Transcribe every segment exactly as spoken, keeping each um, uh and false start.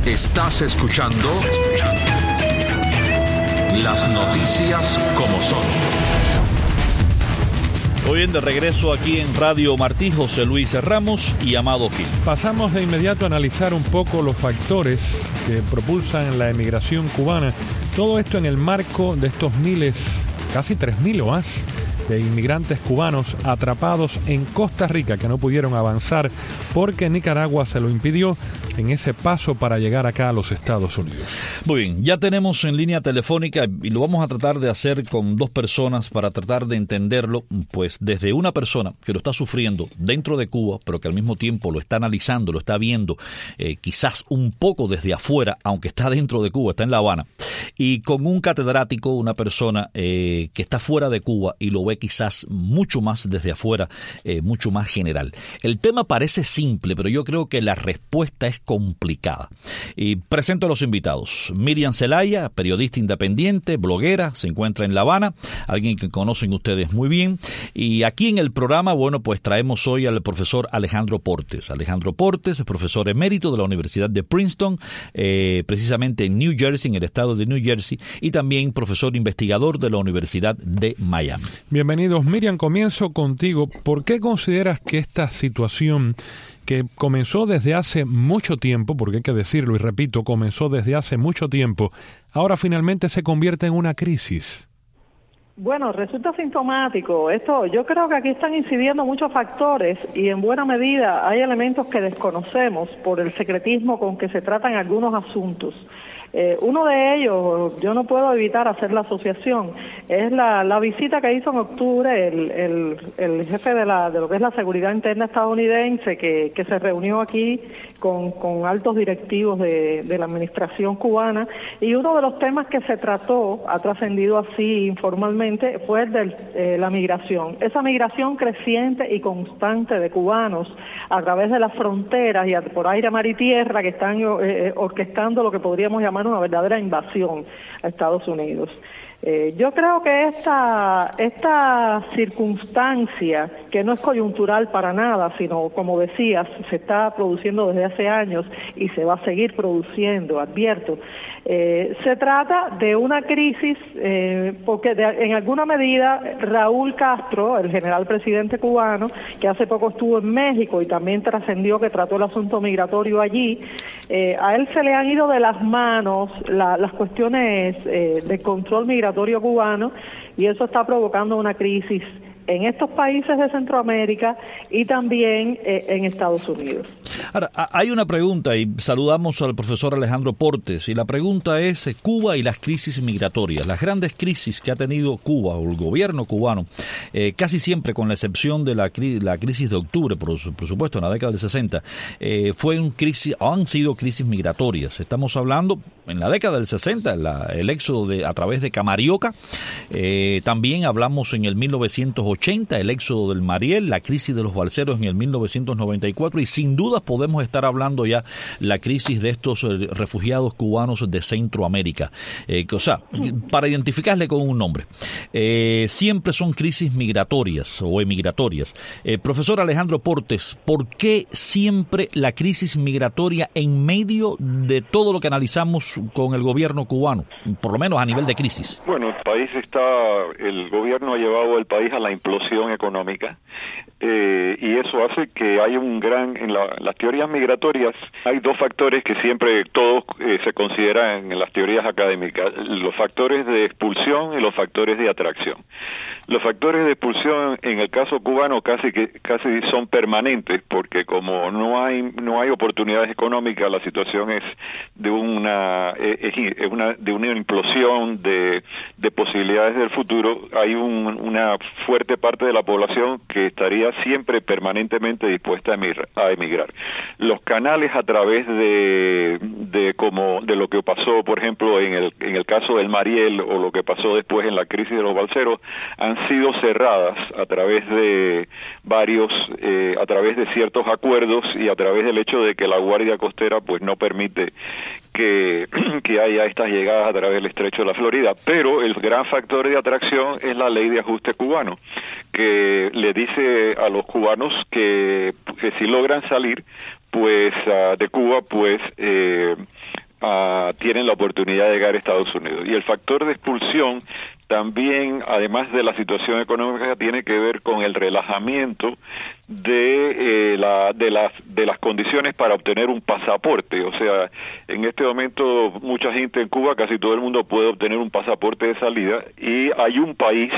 Estás escuchando Las Noticias como son. Muy bien, de regreso aquí en Radio Martí, José Luis Ramos y Amado Gil. Pasamos de inmediato a analizar un poco los factores que propulsan la emigración cubana. Todo esto en el marco de estos miles, casi tres mil o más, de inmigrantes cubanos atrapados en Costa Rica que no pudieron avanzar porque Nicaragua se lo impidió en ese paso para llegar acá a los Estados Unidos. Muy bien, ya tenemos en línea telefónica y lo vamos a tratar de hacer con dos personas para tratar de entenderlo, pues desde una persona que lo está sufriendo dentro de Cuba, pero que al mismo tiempo lo está analizando, lo está viendo, eh, quizás un poco desde afuera, aunque está dentro de Cuba, está en La Habana, y con un catedrático, una persona eh, que está fuera de Cuba y lo ve quizás mucho más desde afuera, eh, mucho más general. El tema parece simple, pero yo creo que la respuesta es complicada. Y presento a los invitados. Miriam Zelaya, periodista independiente, bloguera, se encuentra en La Habana, alguien que conocen ustedes muy bien. Y aquí en el programa, bueno, pues traemos hoy al profesor Alejandro Portes. Alejandro Portes es profesor emérito de la Universidad de Princeton, eh, precisamente en New Jersey, en el estado de New Jersey, y también profesor investigador de la Universidad de Miami. Bienvenidos. Miriam, comienzo contigo. ¿Por qué consideras que esta situación, que comenzó desde hace mucho tiempo, porque hay que decirlo y repito, comenzó desde hace mucho tiempo, ahora finalmente se convierte en una crisis? Bueno, resulta sintomático. Esto, yo creo que aquí están incidiendo muchos factores y en buena medida hay elementos que desconocemos por el secretismo con que se tratan algunos asuntos. Eh, uno de ellos, yo no puedo evitar hacer la asociación, es la, la visita que hizo en octubre el, el, el jefe de, la, de lo que es la seguridad interna estadounidense, que, que se reunió aquí con, con altos directivos de, de la administración cubana, y uno de los temas que se trató, ha trascendido así informalmente, fue el de eh, la migración. Esa migración creciente y constante de cubanos a través de las fronteras y por aire, mar y tierra que están eh, orquestando lo que podríamos llamar una verdadera invasión a Estados Unidos. Eh, yo creo que esta, esta circunstancia, que no es coyuntural para nada, sino, como decías, se está produciendo desde hace años y se va a seguir produciendo, advierto, eh, se trata de una crisis, eh, porque de, en alguna medida Raúl Castro, el general presidente cubano, que hace poco estuvo en México y también trascendió que trató el asunto migratorio allí, eh, a él se le han ido de las manos la, las cuestiones eh, de control migratorio cubano, y eso está provocando una crisis en estos países de Centroamérica y también eh, en Estados Unidos. Ahora, hay una pregunta y saludamos al profesor Alejandro Portes, y la pregunta es eh, Cuba y las crisis migratorias, las grandes crisis que ha tenido Cuba o el gobierno cubano, eh, casi siempre con la excepción de la, cri- la crisis de octubre, por, por supuesto en la década del sesenta, eh, fue un crisis, han sido crisis migratorias. Estamos hablando en la década del sesenta, la, el éxodo de, a través de Camarioca, eh, también hablamos en el mil novecientos ochenta, el éxodo del Mariel, la crisis de los balseros en el mil novecientos noventa y cuatro, y sin duda podemos estar hablando ya la crisis de estos eh, refugiados cubanos de Centroamérica. Eh, que, o sea, para identificarle con un nombre, eh, siempre son crisis migratorias o emigratorias. Eh, profesor Alejandro Portes, ¿por qué siempre la crisis migratoria en medio de todo lo que analizamos con el gobierno cubano, por lo menos a nivel de crisis? Bueno, el país está, el gobierno ha llevado al país a la implosión económica, eh, y eso hace que haya un gran, en la, las teorías migratorias hay dos factores que siempre todos eh, se consideran en las teorías académicas, los factores de expulsión y los factores de atracción. Los factores de expulsión en el caso cubano casi que casi son permanentes, porque como no hay no hay oportunidades económicas, la situación es de una es, es una de una implosión de, de posibilidades del futuro. Hay un, una fuerte parte de la población que estaría siempre permanentemente dispuesta a emigrar, a emigrar. Los canales a través de de como de lo que pasó, por ejemplo, en el en el caso del Mariel, o lo que pasó después en la crisis de los balseros, han sido cerradas a través de varios, eh, a través de ciertos acuerdos y a través del hecho de que la Guardia Costera pues no permite que, que haya estas llegadas a través del Estrecho de la Florida. Pero el gran factor de atracción es la ley de ajuste cubano, que le dice a los cubanos que, que si logran salir pues uh, de Cuba, pues eh, uh, tienen la oportunidad de llegar a Estados Unidos. Y el factor de expulsión también, además de la situación económica, tiene que ver con el relajamiento de eh, la de las de las condiciones para obtener un pasaporte. O sea, en este momento mucha gente en Cuba, casi todo el mundo puede obtener un pasaporte de salida, y hay un país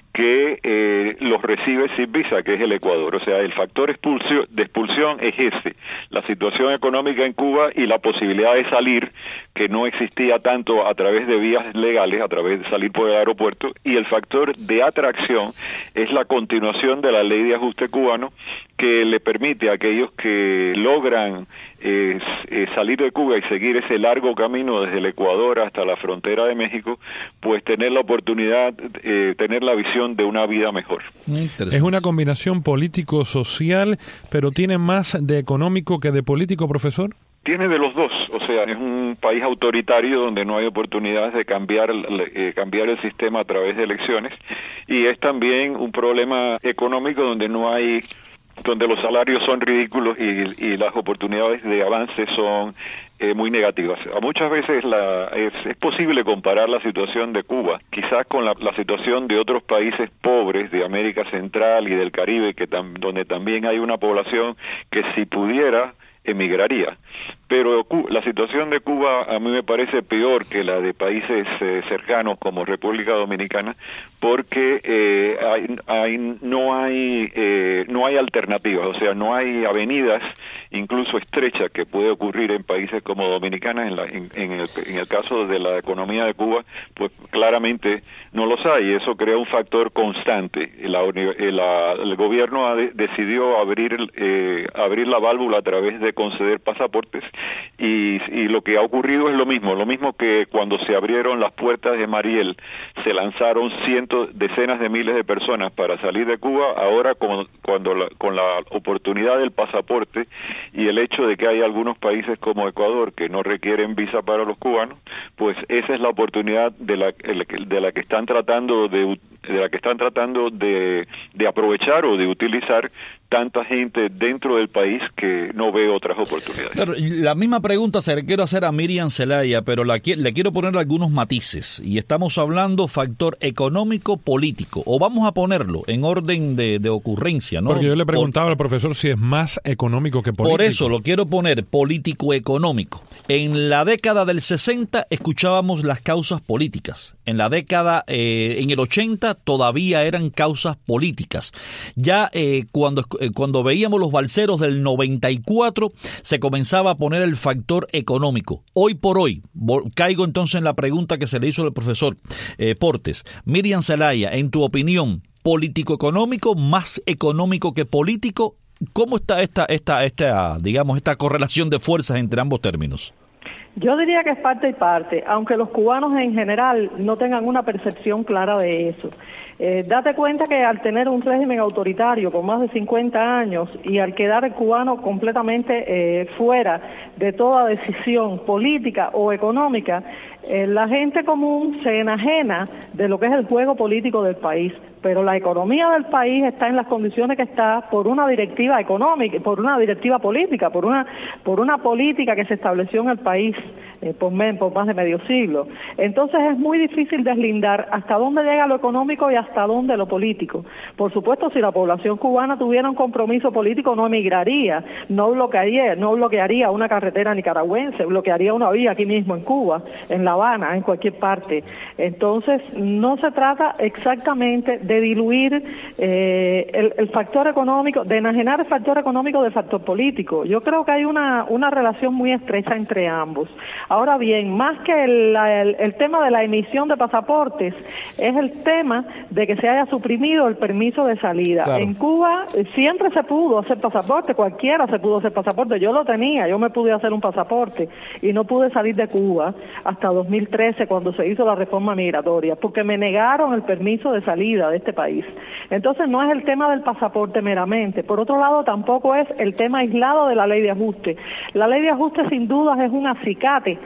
que eh, los recibe sin visa, que es el Ecuador. O sea, el factor expulsión, de expulsión es ese, la situación económica en Cuba y la posibilidad de salir, que no existía tanto a través de vías legales, a través de salir por el aeropuerto, y el factor de atracción es la continuación de la ley de ajuste cubano, que le permite a aquellos que logran eh, eh, salir de Cuba y seguir ese largo camino desde el Ecuador hasta la frontera de México, pues tener la oportunidad, eh, tener la visión de una vida mejor. Es una combinación político-social, pero tiene más de económico que de político, profesor. Tiene de los dos, o sea, es un país autoritario donde no hay oportunidades de cambiar eh, cambiar el sistema a través de elecciones, y es también un problema económico donde no hay donde los salarios son ridículos y, y las oportunidades de avance son eh, muy negativas. A muchas veces la, es, es posible comparar la situación de Cuba quizás con la, la situación de otros países pobres de América Central y del Caribe, que tam, donde también hay una población que si pudiera emigraría. Pero la situación de Cuba a mí me parece peor que la de países eh, cercanos como República Dominicana, porque eh, hay, hay, no hay eh, no hay alternativas, o sea, no hay avenidas, incluso estrechas, que puede ocurrir en países como Dominicana. En, la, en, en, el, en el caso de la economía de Cuba, pues claramente no los hay, y eso crea un factor constante. La, la, el gobierno ha de, decidió abrir eh, abrir la válvula a través de conceder pasaportes, y, y lo que ha ocurrido es lo mismo, lo mismo que cuando se abrieron las puertas de Mariel, se lanzaron cientos, decenas de miles de personas para salir de Cuba. Ahora con, cuando la, con la oportunidad del pasaporte y el hecho de que hay algunos países como Ecuador que no requieren visa para los cubanos, pues esa es la oportunidad de la de la que están tratando de de la que están tratando de, de aprovechar o de utilizar tanta gente dentro del país que no ve otras oportunidades. Claro, la misma pregunta se la quiero hacer a Miriam Zelaya, pero la, le quiero poner algunos matices, y estamos hablando factor económico-político, o vamos a ponerlo en orden de, de ocurrencia, ¿no? Porque yo le preguntaba Por, al profesor si es más económico que político. Por eso lo quiero poner político-económico. En la década del sesenta escuchábamos las causas políticas, en la década, eh, en el ochenta todavía eran causas políticas. Ya eh, cuando cuando veíamos los balseros del noventa y cuatro, se comenzaba a poner el factor económico. Hoy por hoy, caigo entonces en la pregunta que se le hizo al profesor eh, Portes. Miriam Zelaya, en tu opinión, ¿político-económico más económico que político? ¿Cómo está esta, esta, esta, digamos, esta correlación de fuerzas entre ambos términos? Yo diría que es parte y parte, aunque los cubanos en general no tengan una percepción clara de eso. Eh, date cuenta que al tener un régimen autoritario por más de cincuenta años y al quedar el cubano completamente eh, fuera de toda decisión política o económica, eh, la gente común se enajena de lo que es el juego político del país. Pero la economía del país está en las condiciones que está por una directiva económica, por una directiva política, por una por una política que se estableció en el país eh, por, por más de medio siglo. Entonces es muy difícil deslindar hasta dónde llega lo económico y hasta dónde lo político. Por supuesto, si la población cubana tuviera un compromiso político, no emigraría, no bloquearía, no bloquearía una carretera nicaragüense, bloquearía una vía aquí mismo en Cuba, en La Habana, en cualquier parte. Entonces no se trata exactamente de diluir eh, el, el factor económico, de enajenar el factor económico del factor político. Yo creo que hay una, una relación muy estrecha entre ambos. Ahora bien, más que el, el, el tema de la emisión de pasaportes, es el tema de que se haya suprimido el permiso de salida. Claro. En Cuba siempre se pudo hacer pasaporte, cualquiera se pudo hacer pasaporte. Yo lo tenía, yo me pude hacer un pasaporte y no pude salir de Cuba hasta dos mil trece, cuando se hizo la reforma migratoria, porque me negaron el permiso de salida de este país. Entonces no es el tema del pasaporte meramente. Por otro lado, tampoco es el tema aislado de la ley de ajuste. La ley de ajuste sin dudas es un acicate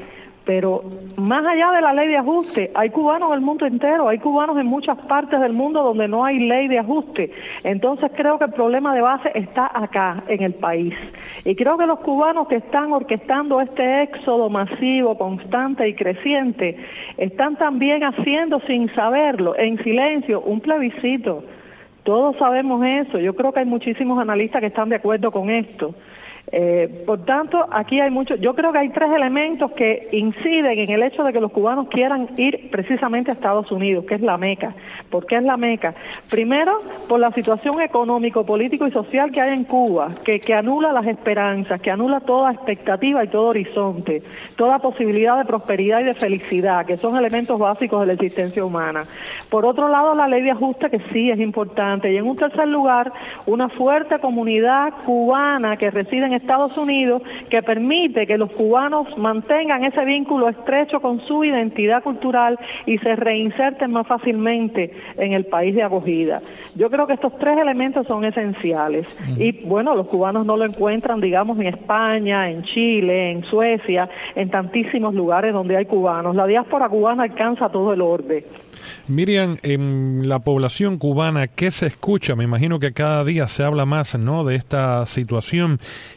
Pero más allá de la ley de ajuste, hay cubanos en el mundo entero, hay cubanos en muchas partes del mundo donde no hay ley de ajuste. Entonces creo que el problema de base está acá, en el país. Y creo que los cubanos que están orquestando este éxodo masivo, constante y creciente, están también haciendo, sin saberlo, en silencio, un plebiscito. Todos sabemos eso. Yo creo que hay muchísimos analistas que están de acuerdo con esto. Eh, por tanto, aquí hay mucho, yo creo que hay tres elementos que inciden en el hecho de que los cubanos quieran ir precisamente a Estados Unidos, que es la meca. ¿Por qué es la meca? Primero, por la situación económico, político y social que hay en Cuba, que, que anula las esperanzas, que anula toda expectativa y todo horizonte, toda posibilidad de prosperidad y de felicidad, que son elementos básicos de la existencia humana. Por otro lado, la ley de ajuste, que sí es importante. Y en un tercer lugar, una fuerte comunidad cubana que reside en Estados Unidos, que permite que los cubanos mantengan ese vínculo estrecho con su identidad cultural y se reinserten más fácilmente en el país de acogida. Yo creo que estos tres elementos son esenciales. Y bueno, los cubanos no lo encuentran, digamos, en España, en Chile, en Suecia, en tantísimos lugares donde hay cubanos. La diáspora cubana alcanza todo el orbe. Miriam, en la población cubana, ¿qué se escucha? Me imagino que cada día se habla más, ¿no?, de esta situación.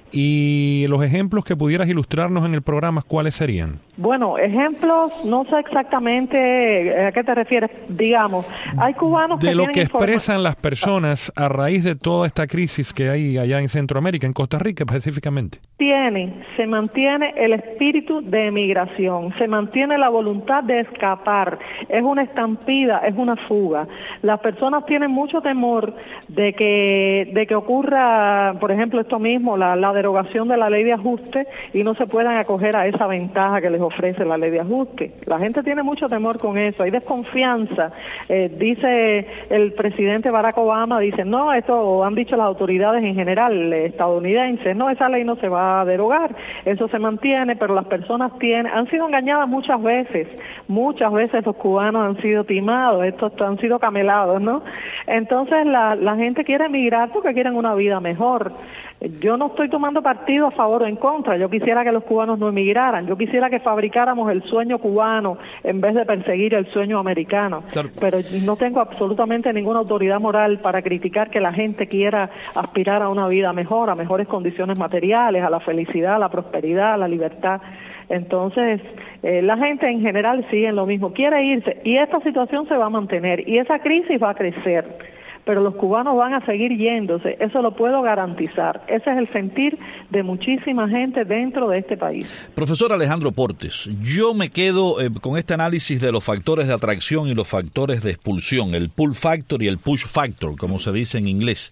Y los ejemplos que pudieras ilustrarnos en el programa, ¿cuáles serían? Bueno, ejemplos, no sé exactamente a qué te refieres. Digamos, hay cubanos que de lo tienen que expresan informa- las personas a raíz de toda esta crisis que hay allá en Centroamérica, en Costa Rica específicamente. Tienen, se mantiene el espíritu de emigración, se mantiene la voluntad de escapar, es una estampida, es una fuga. Las personas tienen mucho temor de que de que ocurra, por ejemplo, esto mismo, la, la derogación de la ley de ajuste y no se puedan acoger a esa ventaja que les ofrece la ley de ajuste. La gente tiene mucho temor con eso, hay desconfianza. Eh, dice el presidente Barack Obama, dice, no, esto han dicho las autoridades en general estadounidenses, no, esa ley no se va a derogar, eso se mantiene, pero las personas tienen, han sido engañadas muchas veces, muchas veces los cubanos han sido timados, estos han sido camelados, ¿no? Entonces la, la gente quiere emigrar porque quieren una vida mejor. Yo no estoy tomando partido a favor o en contra, yo quisiera que los cubanos no emigraran, yo quisiera que fabricáramos el sueño cubano en vez de perseguir el sueño americano, claro. Pero no tengo absolutamente ninguna autoridad moral para criticar que la gente quiera aspirar a una vida mejor, a mejores condiciones materiales, a la felicidad, a la prosperidad, a la libertad. Entonces, eh, la gente en general sigue en lo mismo, quiere irse, y esta situación se va a mantener, y esa crisis va a crecer. Pero los cubanos van a seguir yéndose, eso lo puedo garantizar. Ese es el sentir de muchísima gente dentro de este país. Profesor Alejandro Portes, yo me quedo eh, con este análisis de los factores de atracción y los factores de expulsión, el pull factor y el push factor, como se dice en inglés.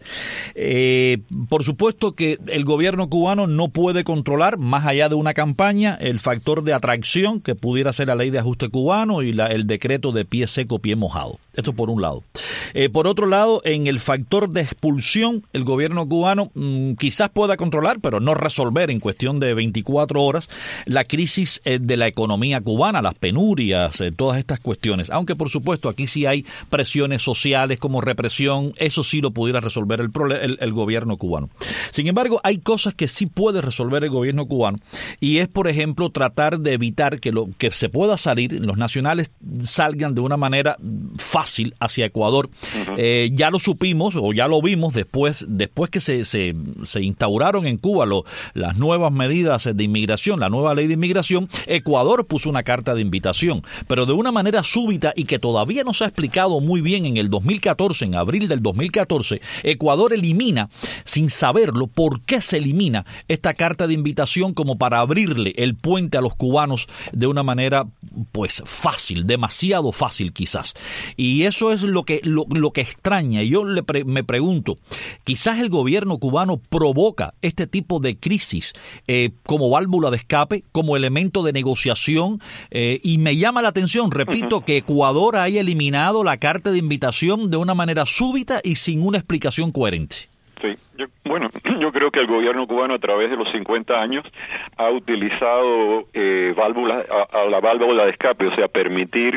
Eh, por supuesto que el gobierno cubano no puede controlar, más allá de una campaña, el factor de atracción que pudiera ser la ley de ajuste cubano y la, el decreto de pie seco, pie mojado. Esto por un lado. Eh, por otro lado, en el factor de expulsión, el gobierno cubano mmm, quizás pueda controlar, pero no resolver en cuestión de veinticuatro horas la crisis eh, de la economía cubana, las penurias, eh, todas estas cuestiones. Aunque, por supuesto, aquí sí hay presiones sociales como represión, eso sí lo pudiera resolver el, el, el gobierno cubano. Sin embargo, hay cosas que sí puede resolver el gobierno cubano y es, por ejemplo, tratar de evitar que, lo, que se pueda salir, los nacionales salgan de una manera fácil hacia Ecuador. Uh-huh. Eh, ya lo supimos o ya lo vimos después después que se, se, se instauraron en Cuba lo, las nuevas medidas de inmigración, la nueva ley de inmigración. Ecuador puso una carta de invitación, pero de una manera súbita y que todavía no se ha explicado muy bien. En el dos mil catorce, en abril del dos mil catorce, Ecuador elimina, sin saberlo, por qué se elimina esta carta de invitación como para abrirle el puente a los cubanos de una manera pues fácil, demasiado fácil quizás. Y eso es lo que, lo, lo que extraña. Y yo le pre, me pregunto, quizás el gobierno cubano provoca este tipo de crisis eh, como válvula de escape, como elemento de negociación, eh, y me llama la atención, repito, uh-huh. que Ecuador haya eliminado la carta de invitación de una manera súbita y sin una explicación coherente. Sí, yo, bueno, yo creo que el gobierno cubano a través de los cincuenta años ha utilizado eh, válvulas, a, a la válvula de escape, o sea, permitir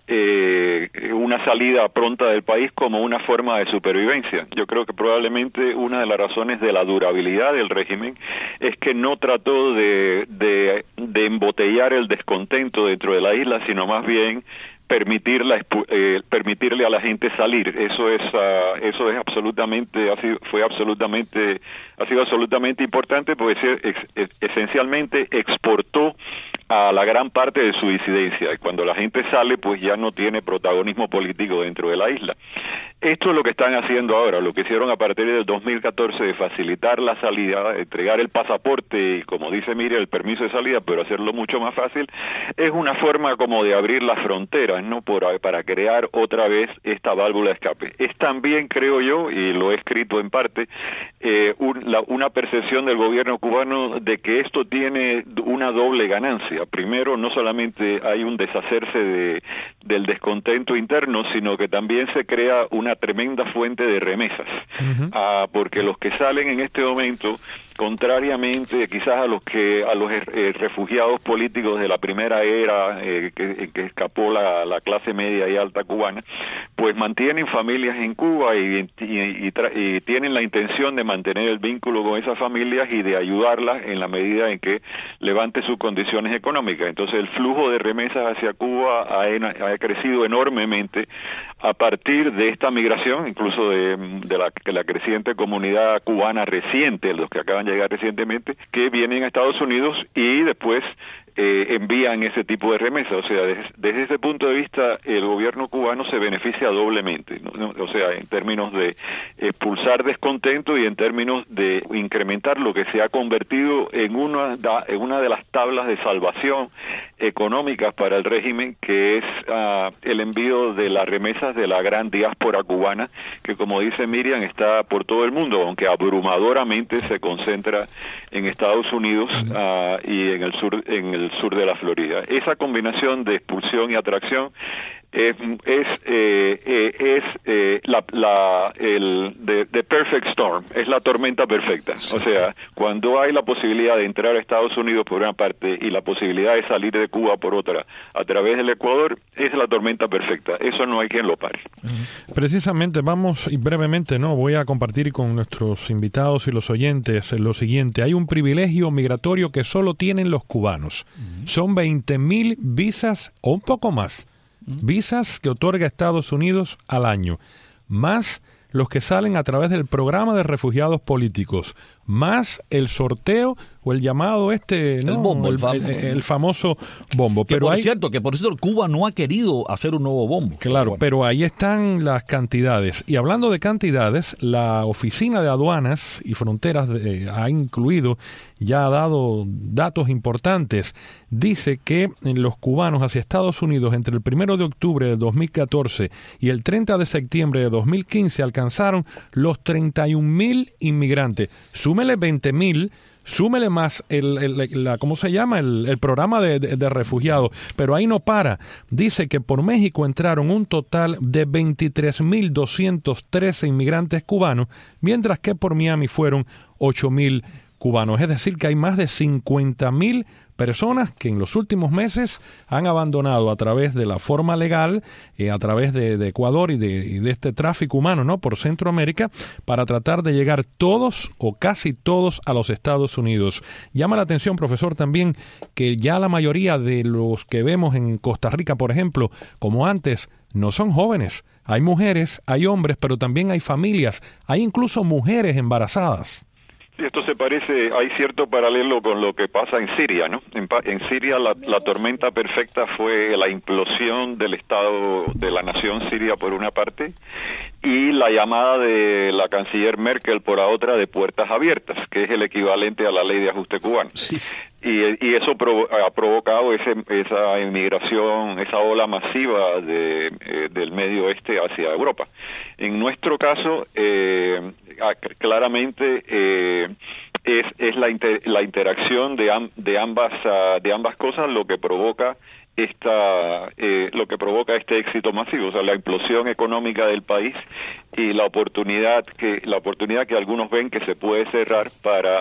eh, una salida pronta del país como una forma de supervivencia. Yo creo que probablemente una de las razones de la durabilidad del régimen es que no trató de, de, de de embotellar el descontento dentro de la isla, sino más bien permitirla eh, permitirle a la gente salir. Eso es uh, eso es absolutamente ha sido, fue absolutamente ha sido absolutamente importante, porque es, es, esencialmente exportó a la gran parte de su disidencia, y cuando la gente sale, pues ya no tiene protagonismo político dentro de la isla. Esto es lo que están haciendo ahora, lo que hicieron a partir del dos mil catorce, de facilitar la salida, entregar el pasaporte y, como dice Miriam, el permiso de salida, pero hacerlo mucho más fácil, es una forma como de abrir las fronteras, ¿no? Por, para crear otra vez esta válvula de escape. Es también, creo yo, y lo he escrito en parte, eh, un, la, una percepción del gobierno cubano de que esto tiene una doble ganancia. Primero, no solamente hay un deshacerse de, del descontento interno, sino que también se crea una tremenda fuente de remesas, uh-huh. ah, porque los que salen en este momento, contrariamente quizás a los que a los eh, refugiados políticos de la primera era eh, que, que escapó la, la clase media y alta cubana, pues mantienen familias en Cuba y, y, y, tra- y tienen la intención de mantener el vínculo con esas familias y de ayudarlas en la medida en que levante sus condiciones económicas. Entonces el flujo de remesas hacia Cuba ha, ha crecido enormemente a partir de esta migración, incluso de, de la, de la creciente comunidad cubana reciente, los que acaban de llegar recientemente, que vienen a Estados Unidos y después eh, envían ese tipo de remesas. O sea, desde, desde ese punto de vista, el gobierno cubano se beneficia doblemente, ¿no? O sea, en términos de expulsar descontento y en términos de incrementar lo que se ha convertido en una, en una de las tablas de salvación económicas para el régimen, que es uh, el envío de las remesas de la gran diáspora cubana, que, como dice Miriam, está por todo el mundo, aunque abrumadoramente se concentra en Estados Unidos uh, y en el sur en el sur de la Florida. Esa combinación de expulsión y atracción es es eh, eh, es eh, la, la el the, the perfect storm, es la tormenta perfecta. O sea, cuando hay la posibilidad de entrar a Estados Unidos por una parte y la posibilidad de salir de Cuba por otra a través del Ecuador, es la tormenta perfecta. Eso no hay quien lo pare. Precisamente, vamos y brevemente, no voy a compartir con nuestros invitados y los oyentes lo siguiente. Hay un privilegio migratorio que solo tienen los cubanos. Uh-huh. Son veinte mil visas o un poco más. Visas que otorga Estados Unidos al año, más los que salen a través del programa de refugiados políticos, más el sorteo o el llamado este, ¿no? El bombo, el, el, el, el famoso bombo. Que pero por hay, cierto, que por cierto Cuba no ha querido hacer un nuevo bombo. Claro, pero ahí están las cantidades. Y hablando de cantidades, la Oficina de Aduanas y Fronteras de, ha incluido, ya ha dado datos importantes. Dice que los cubanos hacia Estados Unidos entre el primero de octubre de dos mil catorce y el treinta de septiembre de dos mil quince alcanzaron los treinta y un mil inmigrantes. Súmele veinte mil, súmele más el, el la, ¿cómo se llama? El, el programa de, de, de refugiados, pero ahí no para. Dice que por México entraron un total de veintitrés mil doscientos trece inmigrantes cubanos, mientras que por Miami fueron ocho mil cubanos. Es decir, que hay más de cincuenta mil personas que en los últimos meses han abandonado a través de la forma legal, eh, a través de, de Ecuador y de, y de este tráfico humano, ¿no?, por Centroamérica, para tratar de llegar todos o casi todos a los Estados Unidos. Llama la atención, profesor, también que ya la mayoría de los que vemos en Costa Rica, por ejemplo, como antes, no son jóvenes. Hay mujeres, hay hombres, pero también hay familias, hay incluso mujeres embarazadas. Esto se parece, hay cierto paralelo con lo que pasa en Siria, ¿no? En, en Siria la, la tormenta perfecta fue la implosión del Estado, de la nación siria por una parte, y la llamada de la canciller Merkel por la otra de puertas abiertas, que es el equivalente a la ley de ajuste cubano. Sí. Y, y eso provo- ha provocado ese, esa inmigración, esa ola masiva de, eh, del Medio Oeste hacia Europa. En nuestro caso, eh, claramente eh, es, es la, inter- la interacción de, am- de ambas uh, de ambas cosas lo que provoca esta eh, lo que provoca este éxito masivo, o sea, la implosión económica del país y la oportunidad que la oportunidad que algunos ven que se puede cerrar para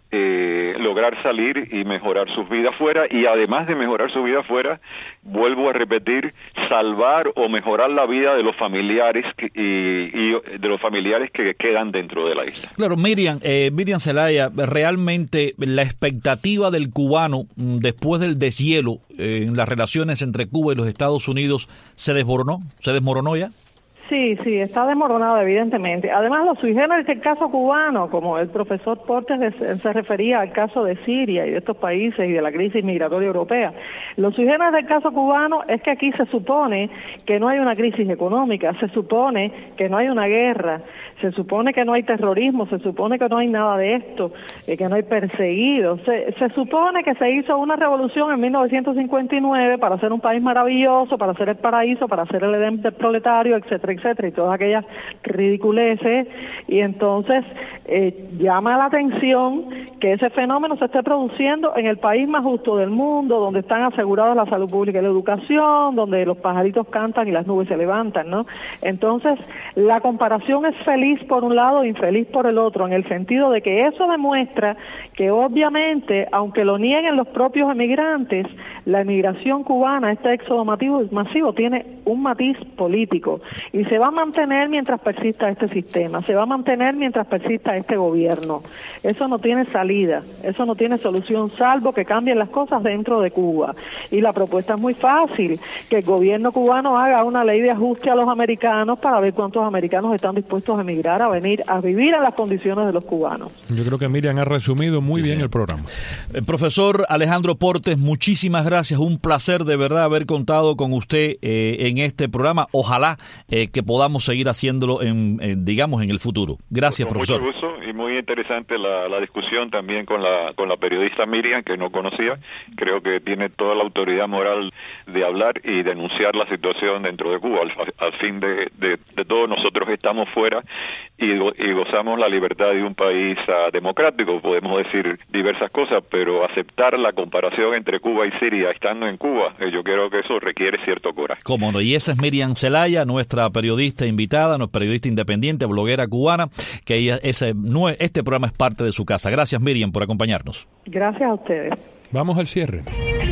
eh, lograr salir y mejorar sus vidas fuera, y además de mejorar su vida fuera, vuelvo a repetir, salvar o mejorar la vida de los familiares que, y, y de los familiares que quedan dentro de la isla. Claro, Miriam, eh, Miriam Zelaya, realmente la expectativa del cubano después del deshielo eh, en las relaciones entre Cuba y los Estados Unidos se desmoronó, se desmoronó ya. Sí, sí, está desmoronado evidentemente. Además, los sui generis del caso cubano, como el profesor Portes se refería al caso de Siria y de estos países y de la crisis migratoria europea, los sui generis del caso cubano es que aquí se supone que no hay una crisis económica, se supone que no hay una guerra, se supone que no hay terrorismo, se supone que no hay nada de esto, eh, que no hay perseguidos, se, se supone que se hizo una revolución en mil novecientos cincuenta y nueve para hacer un país maravilloso, para hacer el paraíso, para hacer el Edén del proletario, etcétera, etcétera, y todas aquellas ridiculeces, y entonces eh, llama la atención que ese fenómeno se esté produciendo en el país más justo del mundo, donde están asegurados la salud pública y la educación, donde los pajaritos cantan y las nubes se levantan, ¿no? Entonces, la comparación es feliz por un lado, infeliz por el otro, en el sentido de que eso demuestra que obviamente, aunque lo nieguen los propios emigrantes, la emigración cubana, este éxodo masivo, masivo tiene un matiz político y se va a mantener mientras persista este sistema, se va a mantener mientras persista este gobierno. Eso no tiene salida, eso no tiene solución, salvo que cambien las cosas dentro de Cuba. Y la propuesta es muy fácil, que el gobierno cubano haga una ley de ajuste a los americanos para ver cuántos americanos están dispuestos a emigrar, a venir a vivir en las condiciones de los cubanos. Yo creo que Miriam ha resumido muy sí, bien sí. el programa. Eh, profesor Alejandro Portes, muchísimas gracias. Un placer de verdad haber contado con usted eh, en este programa. Ojalá eh, que podamos seguir haciéndolo, en, en digamos, en el futuro. Gracias, con profesor. Mucho gusto y muy interesante la, la discusión también con la con la periodista Miriam, que no conocía. Creo que tiene toda la autoridad moral de hablar y denunciar la situación dentro de Cuba. Al, al fin de, de, de todos nosotros estamos fuera y, y gozamos la libertad de un país uh, democrático. Podemos decir diversas cosas, pero aceptar la comparación entre Cuba y Siria estando en Cuba, eh, yo creo que eso requiere cierto coraje. Cómo no, y esa es Miriam Zelaya, nuestra periodista invitada, nuestra periodista independiente, bloguera cubana, que ella, ese, no, este programa es parte de su casa. Gracias, Miriam, por acompañarnos. Gracias a ustedes. Vamos al cierre.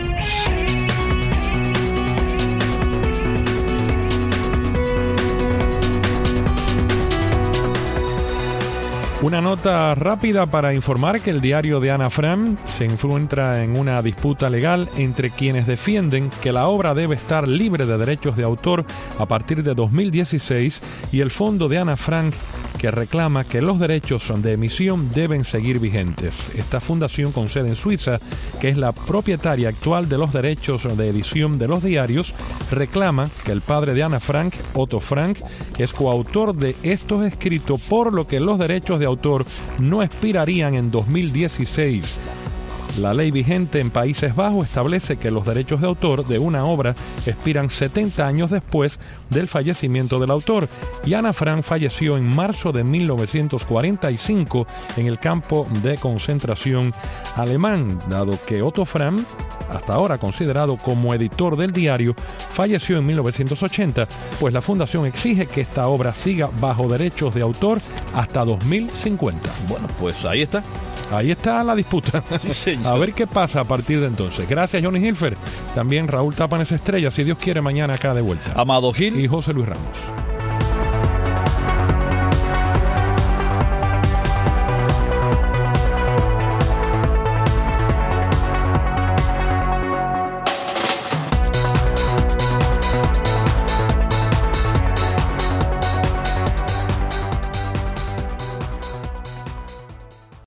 Una nota rápida para informar que el diario de Ana Frank se encuentra en una disputa legal entre quienes defienden que la obra debe estar libre de derechos de autor a partir de dos mil dieciséis y el fondo de Ana Frank que reclama que los derechos de emisión deben seguir vigentes. Esta fundación con sede en Suiza, que es la propietaria actual de los derechos de edición de los diarios, reclama que el padre de Ana Frank, Otto Frank, es coautor de estos escritos, por lo que los derechos de autor no expirarían en dos mil dieciséis. La ley vigente en Países Bajos establece que los derechos de autor de una obra expiran setenta años después del fallecimiento del autor, y Ana Frank falleció en marzo de mil novecientos cuarenta y cinco en el campo de concentración alemán, dado que Otto Frank, hasta ahora considerado como editor del diario, falleció en mil novecientos ochenta, pues la fundación exige que esta obra siga bajo derechos de autor hasta dos mil cincuenta. Bueno, pues ahí está. Ahí está la disputa. Sí, a ver qué pasa a partir de entonces. Gracias, Johnny Hilfer. También Raúl Tapanes Estrella, si Dios quiere, mañana acá de vuelta. Amado Gil y José Luis Ramos.